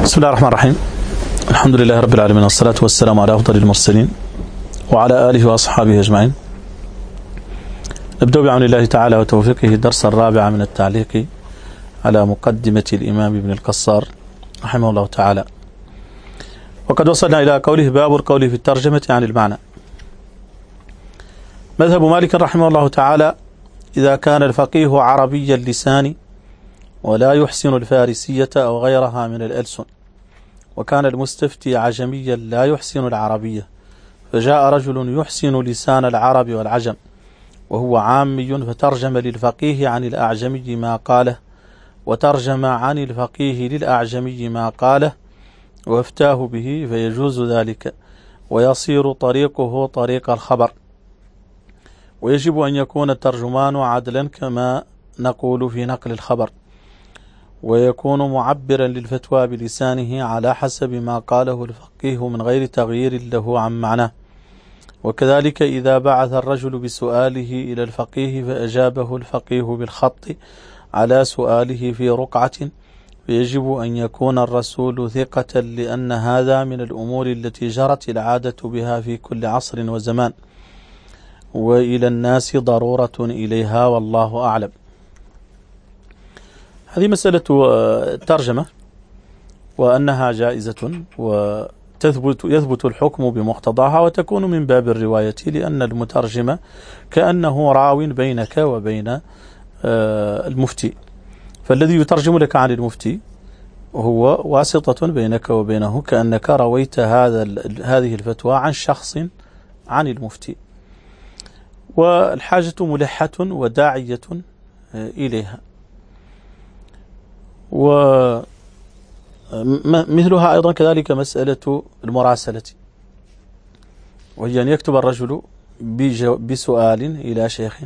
بسم الله الرحمن الرحيم. الحمد لله رب العالمين، والصلاة والسلام على أفضل المرسلين وعلى آله وأصحابه أجمعين. نبدأ بعون الله تعالى وتوفيقه الدرس الرابع من التعليق على مقدمة الإمام ابن القصار رحمه الله تعالى، وقد وصلنا إلى قوله باب القول في الترجمة عن المعنى. مذهب مالك رحمه الله تعالى: إذا كان الفقيه عربي اللسان ولا يحسن الفارسية أو غيرها من الألسن، وكان المستفتي عجميا لا يحسن العربية، فجاء رجل يحسن لسان العرب والعجم وهو عامي، فترجم للفقيه عن الأعجمي ما قاله، وترجم عن الفقيه للأعجمي ما قاله، وافتاه به، فيجوز ذلك، ويصير طريقه طريق الخبر. ويجب أن يكون الترجمان عدلا كما نقول في نقل الخبر، ويكون معبرا للفتوى بلسانه على حسب ما قاله الفقيه من غير تغيير له عن معناه. وكذلك إذا بعث الرجل بسؤاله إلى الفقيه فأجابه الفقيه بالخط على سؤاله في رقعة، فيجب أن يكون الرسول ثقة، لأن هذا من الأمور التي جرت العادة بها في كل عصر وزمان، وإلى الناس ضرورة إليها، والله أعلم. هذه مسألة الترجمة، وأنها جائزة ويثبت الحكم بمقتضاها، وتكون من باب الرواية، لأن المترجم كأنه راو بينك وبين المفتي، فالذي يترجم لك عن المفتي هو واسطة بينك وبينه، كأنك رويت هذه الفتوى عن شخص عن المفتي، والحاجة ملحة وداعية إليها. ومثلها أيضا كذلك مسألة المراسلة، وهي أن يكتب الرجل بسؤال إلى شيخ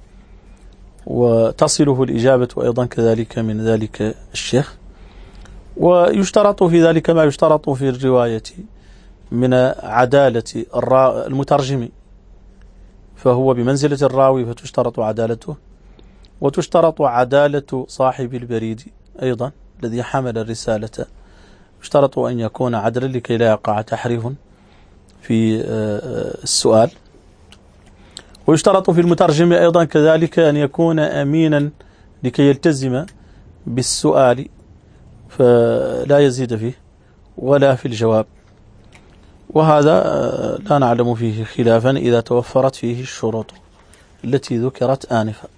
وتصله الإجابة أيضا كذلك من ذلك الشيخ، ويشترط في ذلك ما يشترط في الرواية من عدالة المترجم، فهو بمنزلة الراوي فتشترط عدالته، وتشترط عدالة صاحب البريد أيضا الذي حمل الرسالة، يشترط أن يكون عدلا لكي لا يقع تحريف في السؤال. ويشترط في المترجم أيضا كذلك أن يكون أمينا لكي يلتزم بالسؤال فلا يزيد فيه ولا في الجواب، وهذا لا نعلم فيه خلافا إذا توفرت فيه الشروط التي ذكرت آنفا.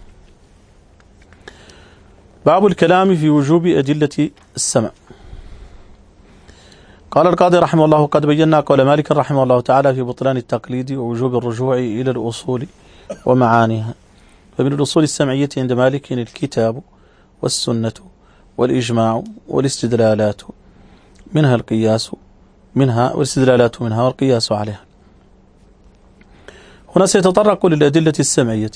باب الكلام في وجوب أدلة السمع. قال القاضي رحمه الله: قد بينا قول مالك رحمه الله تعالى في بطلان التقليد ووجوب الرجوع إلى الأصول ومعانيها. فمن الأصول السمعية عند مالك الكتاب والسنة والإجماع والاستدلالات منها والقياس عليها. هنا سيتطرق للأدلة السمعية،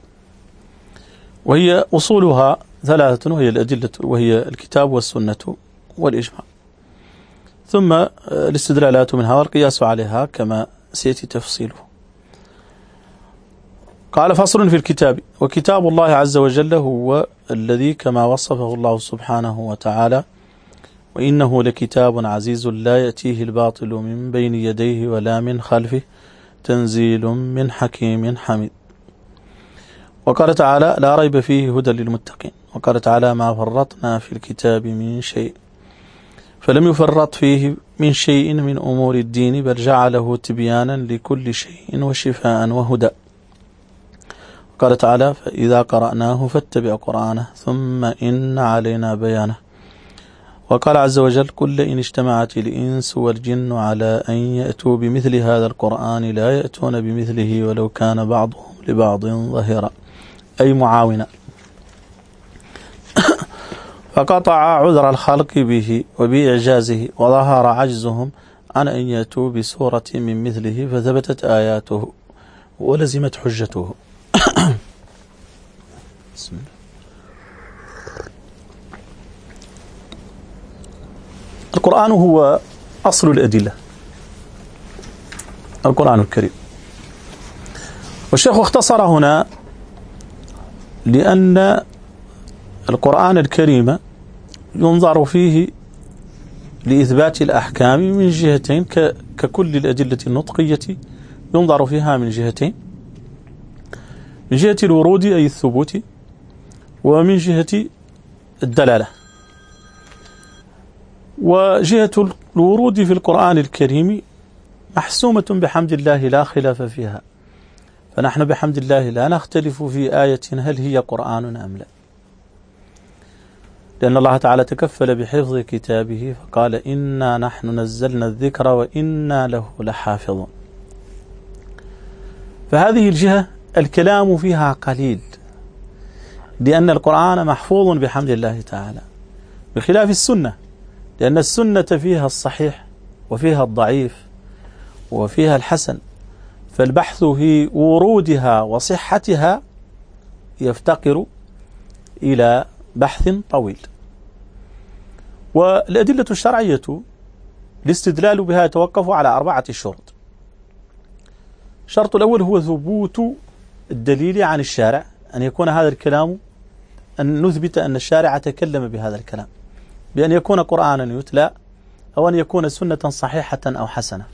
وهي أصولها ثلاثة، وهي الأدلة، وهي الكتاب والسنة والإجماع، ثم الاستدلالات منها والقياس عليها كما سيأتي تفصيله. قال: فصل في الكتاب. وكتاب الله عز وجل هو الذي كما وصفه الله سبحانه وتعالى: وإنه لكتاب عزيز لا يأتيه الباطل من بين يديه ولا من خلفه تنزيل من حكيم حميد. وقال تعالى: لا ريب فيه هدى للمتقين. وقال تعالى: ما فرطنا في الكتاب من شيء، فلم يفرط فيه من شيء من أمور الدين، بل جعله تبيانا لكل شيء وشفاء وهدى. وقال تعالى: فإذا قرأناه فاتبع قرآنه ثم إن علينا بيانه. وقال عز وجل: قل إن اجتمعت الإنس والجن على أن يأتوا بمثل هذا القرآن لا يأتون بمثله ولو كان بعضهم لبعض ظهيرا، أي معاونا. فقطع عذر الخلق به وبإعجازه، وظهر عجزهم عن أن يأتوا بسورة من مثله، فثبتت آياته ولزمت حجته. بسم الله. القرآن هو أصل الأدلة، القرآن الكريم. والشيخ اختصر هنا لأن القرآن الكريم ينظر فيه لإثبات الأحكام من جهتين ككل الأدلة النطقية ينظر فيها من جهتين، من جهة الورود أي الثبوت، ومن جهة الدلالة. وجهة الورود في القرآن الكريم محسومة بحمد الله لا خلاف فيها، فنحن بحمد الله لا نختلف في آية هل هي قرآن أم لا، لأن الله تعالى تكفل بحفظ كتابه فقال إنا نحن نزلنا الذكر وإنا له لحافظون. فهذه الجهة الكلام فيها قليل، لأن القرآن محفوظ بحمد الله تعالى، بخلاف السنة، لأن السنة فيها الصحيح وفيها الضعيف وفيها الحسن، فالبحث في ورودها وصحتها يفتقر إلى بحث طويل. والأدلة الشرعية الاستدلال بها يتوقف على 4 شروط. الشرط الأول هو ثبوت الدليل عن الشارع، أن يكون هذا الكلام، أن نثبت أن الشارع تكلم بهذا الكلام، بأن يكون قرآنا يتلى أو أن يكون سنة صحيحة أو حسنة.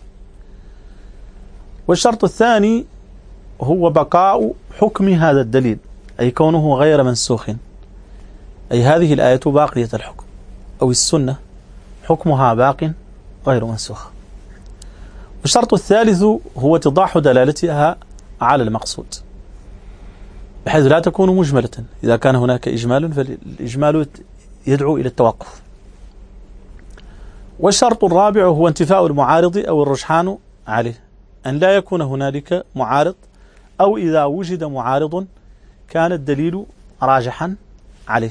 والشرط الثاني هو بقاء حكم هذا الدليل، أي كونه غير منسوخ، أي هذه الآية باقية الحكم، أو السنة حكمها باق غير منسوخ. والشرط الثالث هو اتضاح دلالتها على المقصود، بحيث لا تكون مجملة. إذا كان هناك إجمال فالإجمال يدعو إلى التوقف. والشرط الرابع هو انتفاء المعارض أو الرجحان عليه، أن لا يكون هنالك معارض، أو إذا وجد معارض كان الدليل راجحا عليه.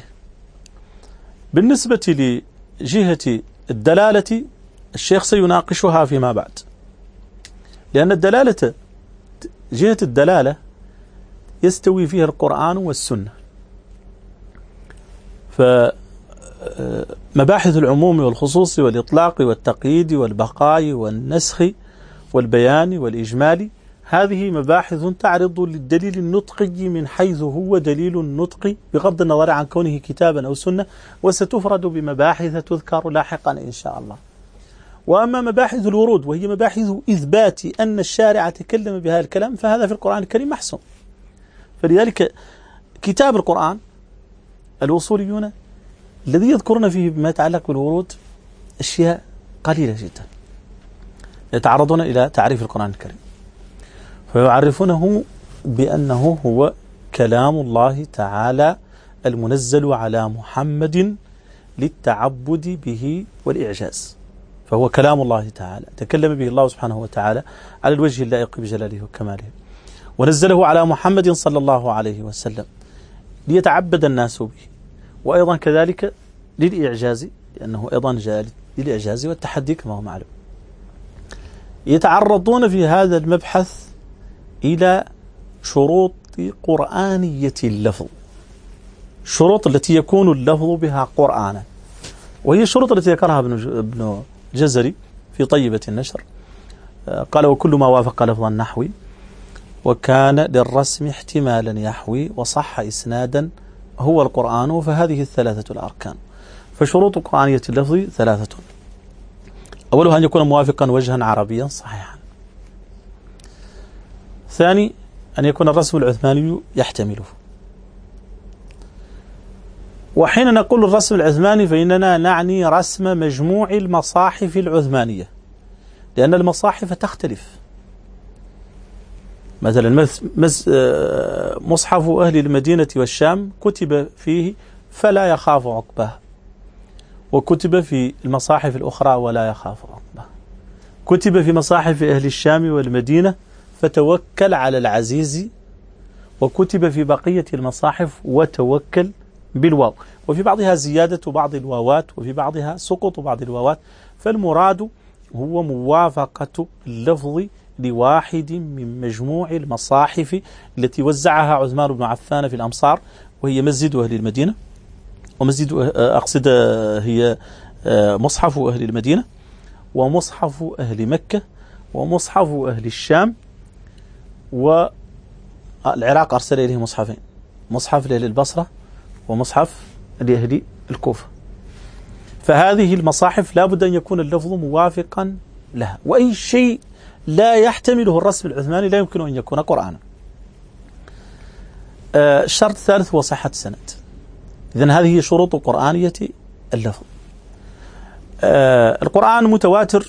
بالنسبة لجهة الدلالة الشيخ سيناقشها فيما بعد، لأن الدلالة، جهة الدلالة يستوي فيها القرآن والسنة، فمباحث العموم والخصوص والإطلاق والتقييد والبقاء والنسخ والبيان والإجمال، هذه مباحث تعرض للدليل النطقي من حيث هو دليل النطق بغض النظر عن كونه كتابا أو سنة، وستفرد بمباحث تذكر لاحقا إن شاء الله. وأما مباحث الورود وهي مباحث إثبات أن الشارع تكلم بهذا الكلام، فهذا في القرآن الكريم محسوم. فلذلك كتاب القرآن الوصوليون الذي يذكرون فيه بما يتعلق بالورود أشياء قليلة جدا، يتعرضون إلى تعريف القرآن الكريم فيعرفونه بأنه هو كلام الله تعالى المنزل على محمد للتعبد به والإعجاز، فهو كلام الله تعالى تكلم به الله سبحانه وتعالى على الوجه اللائق بجلاله وكماله، ونزله على محمد صلى الله عليه وسلم ليتعبد الناس به، وأيضا كذلك للإعجاز، لأنه أيضا جاء للإعجاز والتحدي كما هو معلوم. يتعرضون في هذا المبحث إلى شروط قرآنية اللفظ، الشروط التي يكون اللفظ بها قرآنا، وهي الشروط التي ذكرها ابن جزري في طيبة النشر. قال: وكل ما وافق لفظ النحو وكان للرسم احتمالا يحوي وصح إسنادا هو القرآن، فهذه 3 الأركان. فشروط قرآنية اللفظ 3: أولها أن يكون موافقا وجها عربيا صحيحا. ثاني أن يكون الرسم العثماني يحتمله. وحين نقول الرسم العثماني فإننا نعني رسم مجموع المصاحف العثمانية، لأن المصاحف تختلف. مثلا مصحف أهل المدينة والشام كتب فيه فلا يخاف عقباه، وكتب في المصاحف الأخرى ولا يخاف عقباه. كتب في مصاحف أهل الشام والمدينة فتوكل على العزيز، وكتب في بقية المصاحف وتوكل بالواو، وفي بعضها زيادة بعض الواوات وفي بعضها سقط بعض الواوات. فالمراد هو موافقة اللفظ لواحد من مجموع المصاحف التي وزعها عثمان بن عفان في الأمصار، وهي مسجد أهل المدينة، ومسجد أقصد هي مصحف أهل المدينة ومصحف أهل مكة ومصحف أهل الشام، والعراق أرسل إليه مصحفين: مصحف لأهل البصرة ومصحف لأهل الكوفة. فهذه المصاحف لا بد أن يكون اللفظ موافقا لها، وأي شيء لا يحتمله الرسم العثماني لا يمكن أن يكون قرآنا. الشرط الثالث هو صحة السند. إذن هذه شروط قرآنية اللفظ. القرآن متواتر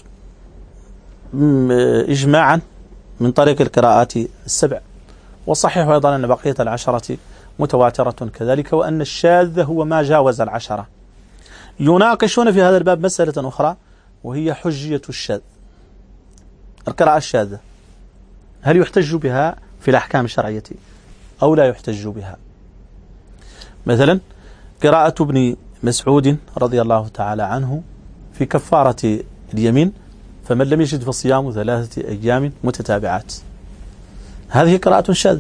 إجماعا من طريق القراءات السبع، والصحيح أيضا أن بقية العشرة متواترة كذلك، وأن الشاذ هو ما جاوز العشرة. يناقشون في هذا الباب مسألة أخرى وهي حجية الشاذ، القراءة الشاذة، هل يحتج بها في الأحكام الشرعية أو لا يحتج بها؟ مثلا قراءة ابن مسعود رضي الله تعالى عنه في كفارة اليمين: فمن لم يجد فصيام 3 أيام متتابعات. هذه قراءة شاذة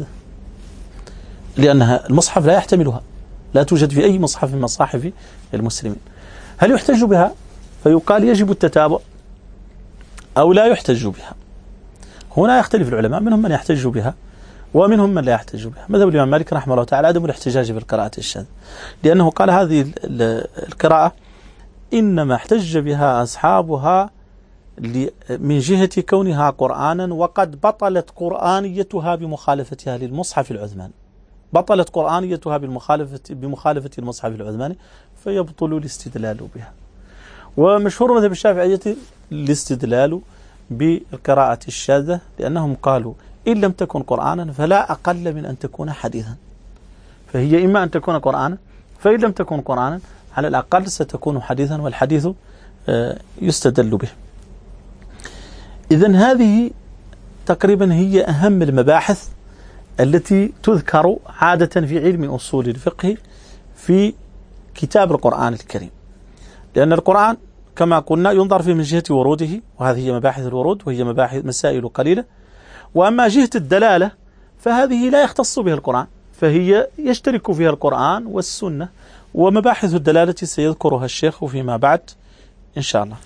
لأنها المصحف لا يحتملها، لا توجد في أي مصحف من مصاحف المسلمين. هل يحتج بها؟ فيقال يجب التتابع أو لا يحتج بها. هنا يختلف العلماء، منهم من يحتج بها ومنهم من لا يحتج بها. مذهب الإمام مالك رحمه الله تعالى عدم الاحتجاج بالقراءة الشاذة، لأنه قال هذه القراءة إنما احتج بها أصحابها من جهة كونها قرآنا، وقد بطلت قرآنيتها بمخالفتها للمصحف العثماني، بطلت قرآنيتها بمخالفة المصحف العثماني، فيبطل الاستدلال بها. ومشهور مذهب الشافعية الاستدلال بالقراءة الشاذة، لأنهم قالوا إن لم تكن قرآنا فلا أقل من أن تكون حديثا، فهي إما أن تكون قرآنا، فإن لم تكن قرآنا على الأقل ستكون حديثا، والحديث يستدل به. إذن هذه تقريبا هي أهم المباحث التي تذكر عادة في علم أصول الفقه في كتاب القرآن الكريم، لأن القرآن كما قلنا ينظر فيه من جهة وروده، وهذه هي مباحث الورود، وهي مسائل قليلة. وأما جهة الدلالة فهذه لا يختص بها القرآن، فهي يشترك فيها القرآن والسنة، ومباحث الدلالة سيذكرها الشيخ فيما بعد إن شاء الله.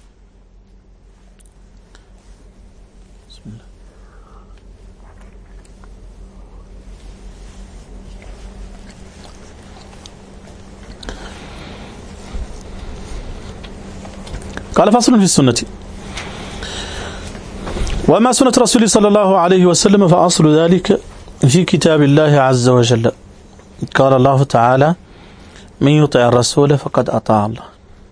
بسم الله. قال: فصل في السنة. وأما سنة رسول صلى الله عليه وسلم فأصل ذلك في كتاب الله عز وجل. قال الله تعالى: من يطع الرسول فقد أطاع الله.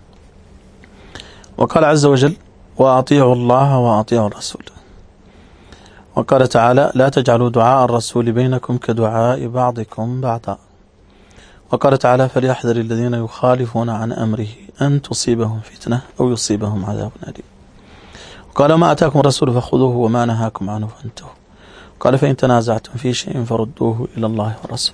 وقال عز وجل: وأطيعوا الله وأطيعوا الرسول. وقال تعالى: لا تجعلوا دعاء الرسول بينكم كدعاء بعضكم بعضا. وقال تعالى: فليحذر الذين يخالفون عن أمره أن تصيبهم فتنة أو يصيبهم عذاب أليم. قال: ما أتاكم الرسول فخذوه وما نهاكم عنه فانتهوا. قال: فإن تنازعتم في شيء فردوه إلى الله والرسول.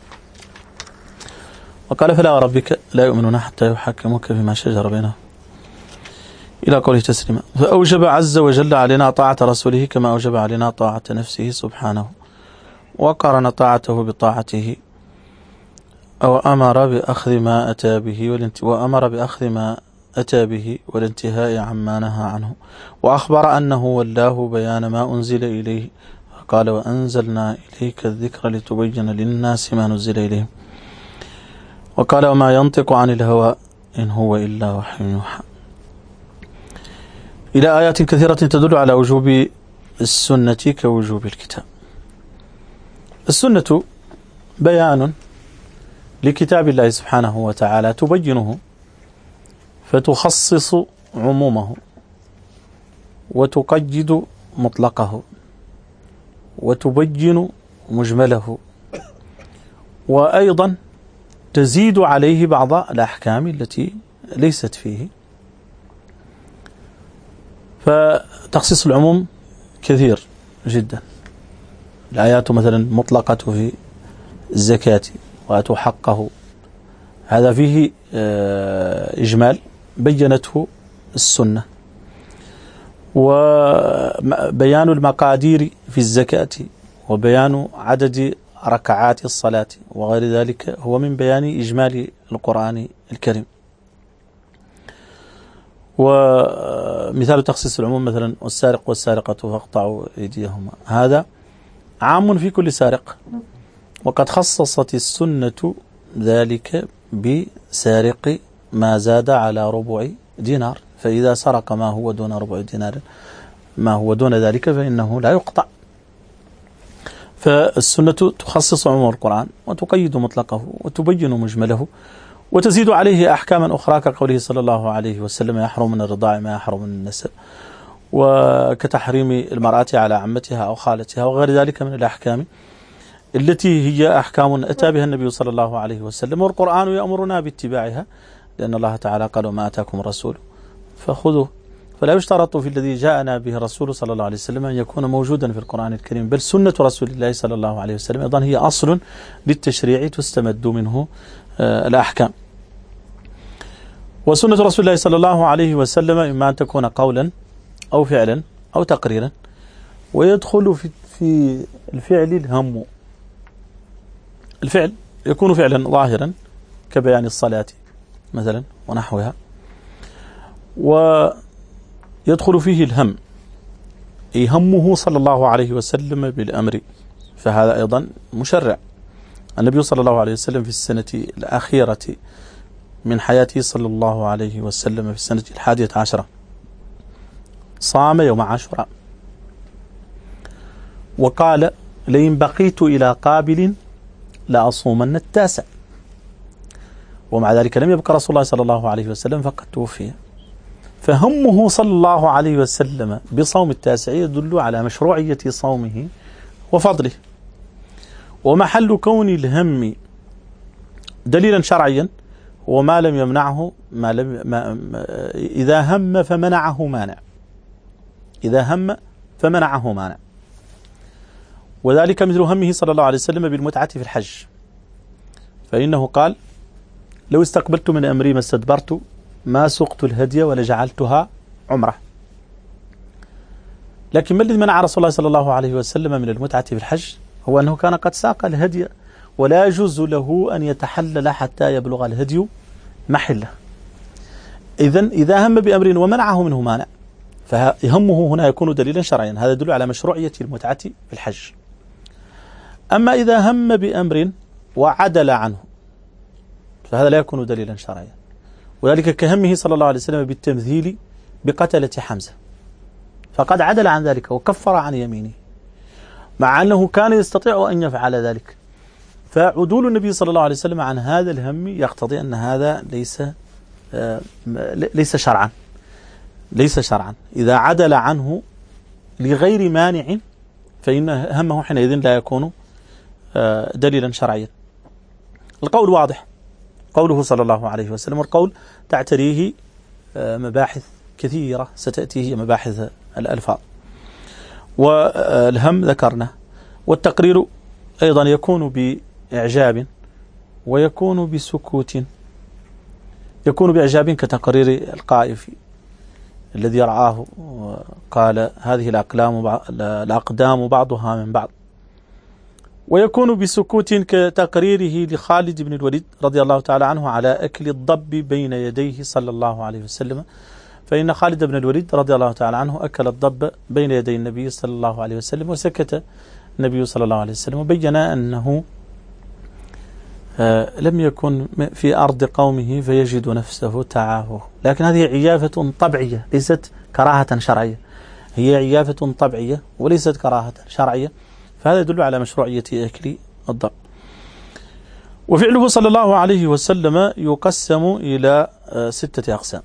وقال: فلا وربك لا يؤمنون حتى يحكموك فيما شجر بينهم، إلى قوله تسليما. فأوجب عز وجل علينا طاعة رسوله كما أوجب علينا طاعة نفسه سبحانه، وقارن طاعته بطاعته، أو أمر بأخذ ما أتى به والانتهاء عما نهى عنه، وأخبر أنه ولاه بيان ما أنزل إليه، قال: وأنزلنا إليك الذكر لتبين للناس ما نزل إليهم. وقال: وما ينطق عن الهوى إن هو إلا وحي يوحى، إلى آيات كثيرة تدل على وجوب السنة كوجوب الكتاب. السنة بيان لكتاب الله سبحانه وتعالى تبينه فتخصص عمومه وتقيد مطلقه وتبين مجمله، وأيضا تزيد عليه بعض الأحكام التي ليست فيه. فتخصيص العموم كثير جدا. الآيات مثلا مطلقة في الزكاة وآتوا حقه، هذا فيه إجمال بينته السنة. وبيان المقادير في الزكاة وبيان عدد ركعات الصلاة وغير ذلك هو من بيان إجمال القرآن الكريم. ومثال تخصيص العموم مثلا: والسارق والسارقة فاقطعوا أيديهما، هذا عام في كل سارق. وقد خصصت السنة ذلك بسارق ما زاد على ربع دينار، فإذا سرق ما هو دون ربع دينار ما هو دون ذلك فإنه لا يقطع. فالسنة تخصص عموم القرآن وتقيد مطلقه وتبين مجمله وتزيد عليه أحكاما أخرى كقوله صلى الله عليه وسلم: يحرم من الرضاع ما يحرم من النسب، وكتحريم المرأة على عمتها أو خالتها وغير ذلك من الأحكام التي هي أحكام أتى بها النبي صلى الله عليه وسلم، والقرآن يأمرنا باتباعها، لأن الله تعالى قال: وما آتاكم الرسول فخذوه. فلا يشترط في الذي جاءنا به الرسول صلى الله عليه وسلم أن يكون موجودا في القرآن الكريم، بل سنة رسول الله صلى الله عليه وسلم أيضا هي أصل للتشريع تستمد منه الأحكام. وسنة رسول الله صلى الله عليه وسلم إما أن تكون قولا أو فعلا أو تقريرا، ويدخل في الفعل الهم. الفعل يكون فعلا ظاهرا كبيان الصلاة مثلا ونحوها، ويدخل فيه الهم، أي همه صلى الله عليه وسلم بالأمر، فهذا أيضا مشرع. النبي صلى الله عليه وسلم في السنة الأخيرة من حياته صلى الله عليه وسلم في السنة 11 صام يوم عاشوراء، وقال: لئن بقيت إلى قابل لأصومن 9. ومع ذلك لم يبقى رسول الله صلى الله عليه وسلم فقد توفي. فهمه صلى الله عليه وسلم بصوم 9 يدل على مشروعية صومه وفضله. ومحل كون الهم دليلا شرعيا وما لم يمنعه إذا هم فمنعه مانع، إذا هم فمنعه مانع. وذلك مثل همه صلى الله عليه وسلم بالمتعة في الحج، فإنه قال: لو استقبلت من أمري ما استدبرت ما سقت الهدي ولجعلتها عمرة. لكن ما الذي منع رسول الله صلى الله عليه وسلم من المتعة في الحج؟ هو أنه كان قد ساق الهدي، ولا يجوز له أن يتحلل حتى يبلغ الهدي محله. إذن إذا هم بأمر ومنعه منه مانع فهمه هنا يكون دليلا شرعيا، هذا يدل على مشروعية المتعة في الحج. أما إذا هم بأمر وعدل عنه فهذا لا يكون دليلا شرعيا، وذلك كهمه صلى الله عليه وسلم بالتمثيل بقتلة حمزة، فقد عدل عن ذلك وكفر عن يمينه مع أنه كان يستطيع أن يفعل ذلك. فعدول النبي صلى الله عليه وسلم عن هذا الهم يقتضي أن هذا ليس شرعا، ليس شرعا. إذا عدل عنه لغير مانع فإن همه حينئذ لا يكون دليلا شرعيا. القول واضح، قوله صلى الله عليه وسلم، والقول تعتريه مباحث كثيرة ستأتيه مباحث الألفاظ. والهم ذكرنا، والتقرير أيضا يكون بإعجاب ويكون بسكوت. يكون بإعجاب كتقرير القائف الذي رعاه قال: هذه الأقدام بعضها من بعض. ويكون بسكوت كتقريره لخالد بن الوليد رضي الله تعالى عنه على أكل الضب بين يديه صلى الله عليه وسلم، فإن خالد بن الوليد رضي الله تعالى عنه أكل الضب بين يدي النبي صلى الله عليه وسلم، وسكت النبي صلى الله عليه وسلم وبين أنه لم يكن في أرض قومه فيجد نفسه تعافه، لكن هذه عيافة طبيعية ليست كراهة شرعية، هي عيافة طبيعية وليست كراهة شرعية، فهذا يدل على مشروعية أكل الضب. وفعله صلى الله عليه وسلم يقسم إلى 6 أقسام،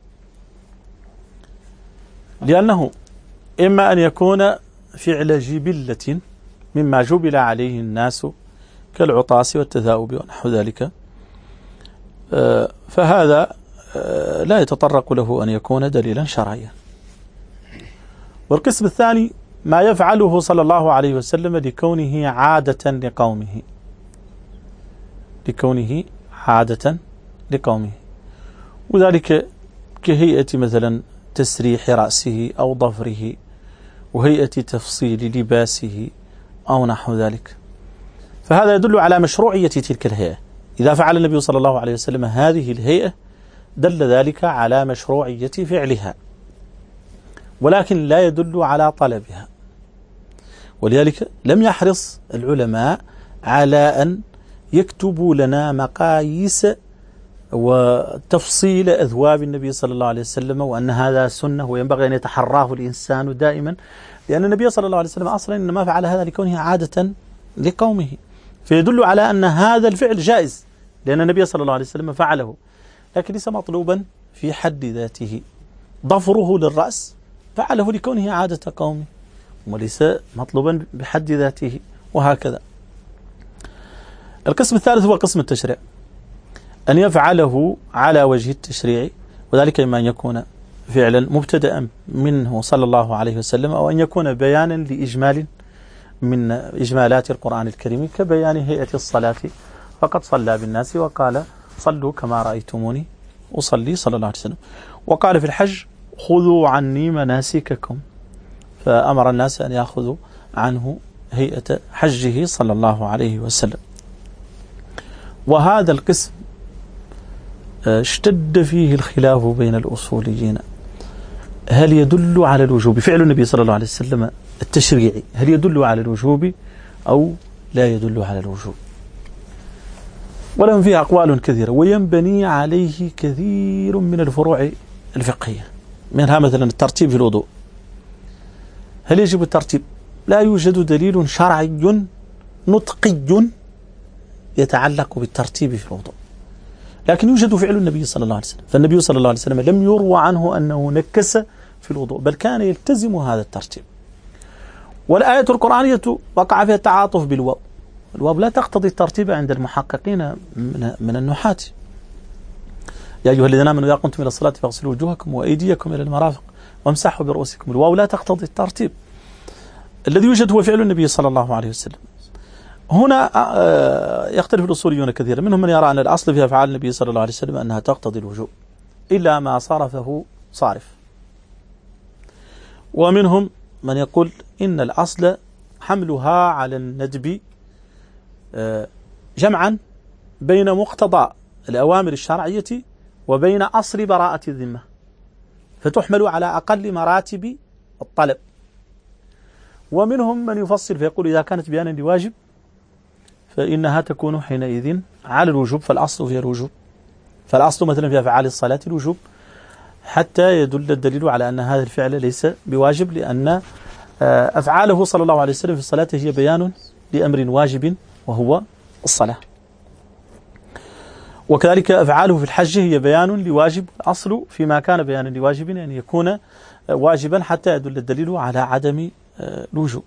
لأنه إما أن يكون فعل جبلة مما جبل عليه الناس كالعطاس والتثاؤب ونحو ذلك، فهذا لا يتطرق له أن يكون دليلا شرعيا. والقسم الثاني ما يفعله صلى الله عليه وسلم لكونه عادة لقومه، لكونه عادة لقومه، وذلك كهيئة مثلا تسريح رأسه أو ضفره، وهيئة تفصيل لباسه أو نحو ذلك، فهذا يدل على مشروعية تلك الهيئة. إذا فعل النبي صلى الله عليه وسلم هذه الهيئة دل ذلك على مشروعية فعلها، ولكن لا يدل على طلبها. ولذلك لم يحرص العلماء على أن يكتبوا لنا مقاييس وتفصيل أذواب النبي صلى الله عليه وسلم، وأن هذا سنة وينبغي أن يتحراه الإنسان دائما، لأن النبي صلى الله عليه وسلم أصلا إنما فعل هذا لكونه عادة لقومه، فيدل على أن هذا الفعل جائز لأن النبي صلى الله عليه وسلم فعله، لكن ليس مطلوبا في حد ذاته. ضفره للرأس فعله لكونه عادة قومه وليس مطلوبا بحد ذاته، وهكذا. القسم الثالث هو قسم التشريع، أن يفعله على وجه التشريع، وذلك إما أن يكون فعلا مبتدأ منه صلى الله عليه وسلم، أو أن يكون بيانا لإجمال من إجمالات القرآن الكريم، كبيان هيئة الصلاة، فقد صلى بالناس وقال صلوا كما رأيتموني أصلي صلى الله عليه وسلم. وقال في الحج خذوا عني مناسككم، فأمر الناس أن يأخذوا عنه هيئة حجه صلى الله عليه وسلم. وهذا القسم اشتد فيه الخلاف بين الأصوليين، هل يدل على الوجوب فعل النبي صلى الله عليه وسلم التشريعي، هل يدل على الوجوب أو لا يدل على الوجوب؟ ولهم فيه أقوال كثيرة، وينبني عليه كثير من الفروع الفقهية، منها مثلا الترتيب في الوضوء. هل يجب الترتيب؟ لا يوجد دليل شرعي نطقي يتعلق بالترتيب في الوضوء، لكن يوجد فعل النبي صلى الله عليه وسلم، فالنبي صلى الله عليه وسلم لم يروى عنه أنه نكس في الوضوء، بل كان يلتزم هذا الترتيب. والآية القرآنية وقع فيها التعاطف بالواو، الواو لا تقتضي الترتيب عند المحققين من النحاة. يا أيها الذين آمنوا إذا قمتم إلى الصلاة فاغسلوا وجوهكم وأيديكم إلى المرافق وامسحوا برؤوسكم، الواو لا تقتضي الترتيب، الذي يوجد هو فعل النبي صلى الله عليه وسلم. هنا يختلف الأصوليون كثيرا، منهم من يرى أن الأصل في أفعال النبي صلى الله عليه وسلم أنها تقتضي الوجوب إلا ما صرفه صارف، ومنهم من يقول إن الأصل حملها على الندب جمعا بين مقتضى الأوامر الشرعية وبين أصل براءة الذمة، فتحمل على أقل مراتب الطلب. ومنهم من يفصل فيقول إذا كانت بيانا لواجب فإنها تكون حينئذ على الوجوب، فالأصل فيها الوجوب، فالأصل مثلا في أفعال الصلاة الوجوب، حتى يدل الدليل على أن هذا الفعل ليس بواجب، لأن أفعاله صلى الله عليه وسلم في الصلاة هي بيان لأمر واجب وهو الصلاة. وكذلك أفعاله في الحج هي بيان لواجب، الأصل فيما كان بيانا لواجب أن يكون واجبا حتى يدل الدليل على عدم الوجوب.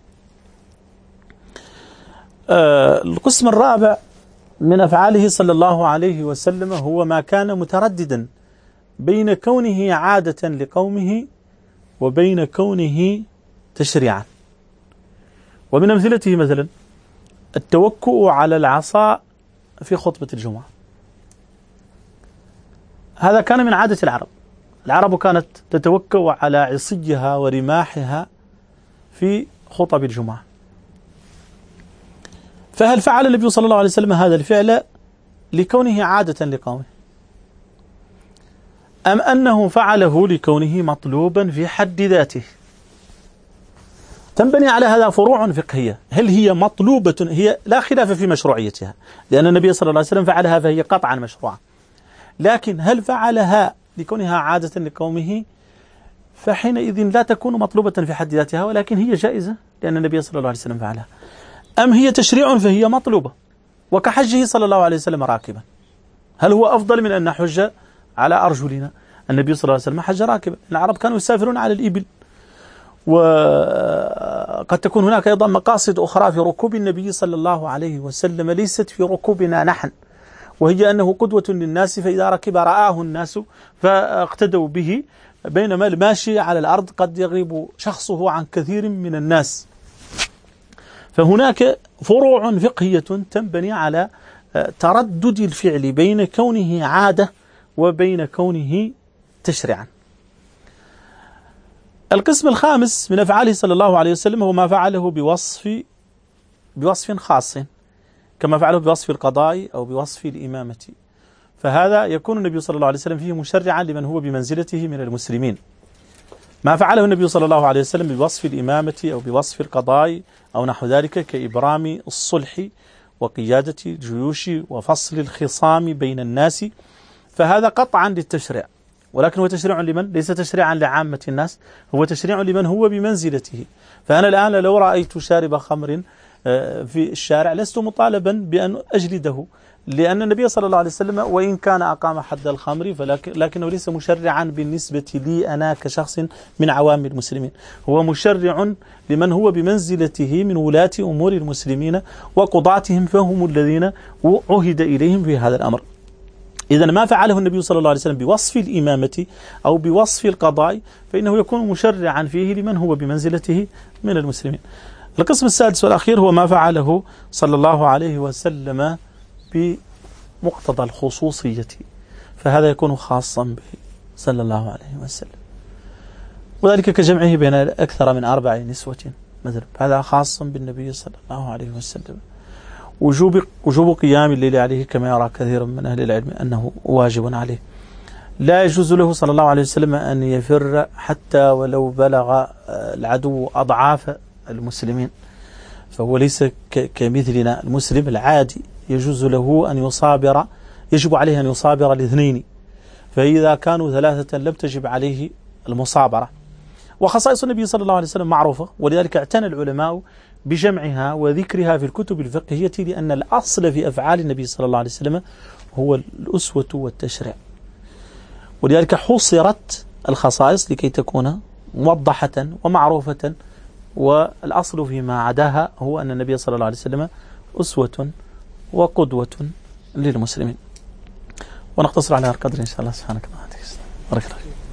القسم الرابع من أفعاله صلى الله عليه وسلم هو ما كان مترددا بين كونه عادة لقومه وبين كونه تشريعا. ومن أمثلته مثلا التوكؤ على العصا في خطبة الجمعة، هذا كان من عادة العرب، العرب كانت تتوكأ على عصيها ورماحها في خطب الجمعة، فهل فعل النبي صلى الله عليه وسلم هذا الفعل لكونه عادة لقومه، أم أنه فعله لكونه مطلوبا في حد ذاته؟ تنبني على هذا فروع فقهية، هل هي مطلوبة؟ هي لا خلاف في مشروعيتها، لأن النبي صلى الله عليه وسلم فعلها فهي قطعا مشروعة، لكن هل فعلها لكونها عادة لقومه؟ فحينئذ لا تكون مطلوبة في حد ذاتها، ولكن هي جائزة لأن النبي صلى الله عليه وسلم فعلها. أم هي تشريع فهي مطلوبة، وكحجه صلى الله عليه وسلم راكبا، هل هو أفضل من أن نحج على أرجلنا؟ النبي صلى الله عليه وسلم حج راكبا، العرب كانوا يسافرون على الإبل، وقد تكون هناك أيضا مقاصد أخرى في ركوب النبي صلى الله عليه وسلم ليست في ركوبنا نحن، وهي أنه قدوة للناس، فإذا ركب رآه الناس فاقتدوا به، بينما الماشي على الأرض قد يغيب شخصه عن كثير من الناس. فهناك فروع فقهية تنبني على تردد الفعل بين كونه عادة وبين كونه تشريعا. القسم الخامس من أفعاله صلى الله عليه وسلم هو ما فعله بوصف خاص، كما فعله بوصف القضاء أو بوصف الإمامة، فهذا يكون النبي صلى الله عليه وسلم فيه مشرعا لمن هو بمنزلته من المسلمين. ما فعله النبي صلى الله عليه وسلم بوصف الإمامة أو بوصف القضاء أو نحو ذلك، كإبرام الصلح وقيادة الجيوش وفصل الخصام بين الناس، فهذا قطعا للتشريع، ولكن هو تشريع لمن؟ ليس تشريعا لعامة الناس، هو تشريع لمن هو بمنزلته. فأنا الآن لو رأيت شارب خمر في الشارع لست مطالبا بأن أجلده، لأن النبي صلى الله عليه وسلم وإن كان أقام حد الخمر لكنه ليس مشرعا بالنسبة لي أنا كشخص من عوام المسلمين، هو مشرع لمن هو بمنزلته من ولاة أمور المسلمين وقضاتهم، فهم الذين عهد إليهم في هذا الأمر. إذا ما فعله النبي صلى الله عليه وسلم بوصف الإمامة أو بوصف القضاء فإنه يكون مشرعا فيه لمن هو بمنزلته من المسلمين. القسم السادس والأخير هو ما فعله صلى الله عليه وسلم بمقتضى الخصوصية، فهذا يكون خاصا به صلى الله عليه وسلم، وذلك كجمعه بين أكثر من 4 نسوة مثلا، هذا خاص بالنبي صلى الله عليه وسلم. وجوب قيام الليل عليه كما يرى كثير من أهل العلم أنه واجب عليه. لا يجوز له صلى الله عليه وسلم أن يفر حتى ولو بلغ العدو أضعاف المسلمين، فهو ليس كمثلنا المسلم العادي، يجوز له أن يصابر، يجب عليه أن يصابر الاثنين، فإذا كانوا 3 لم تجب عليه المصابرة. وخصائص النبي صلى الله عليه وسلم معروفة، ولذلك اعتنى العلماء بجمعها وذكرها في الكتب الفقهية، لأن الأصل في أفعال النبي صلى الله عليه وسلم هو الأسوة والتشريع، ولذلك حصرت الخصائص لكي تكون موضحة ومعروفة، والأصل فيما عداها هو أن النبي صلى الله عليه وسلم أسوة وقدوة للمسلمين. ونقتصر على هذا القدر إن شاء الله. سبحانك اللهم وبحمدك.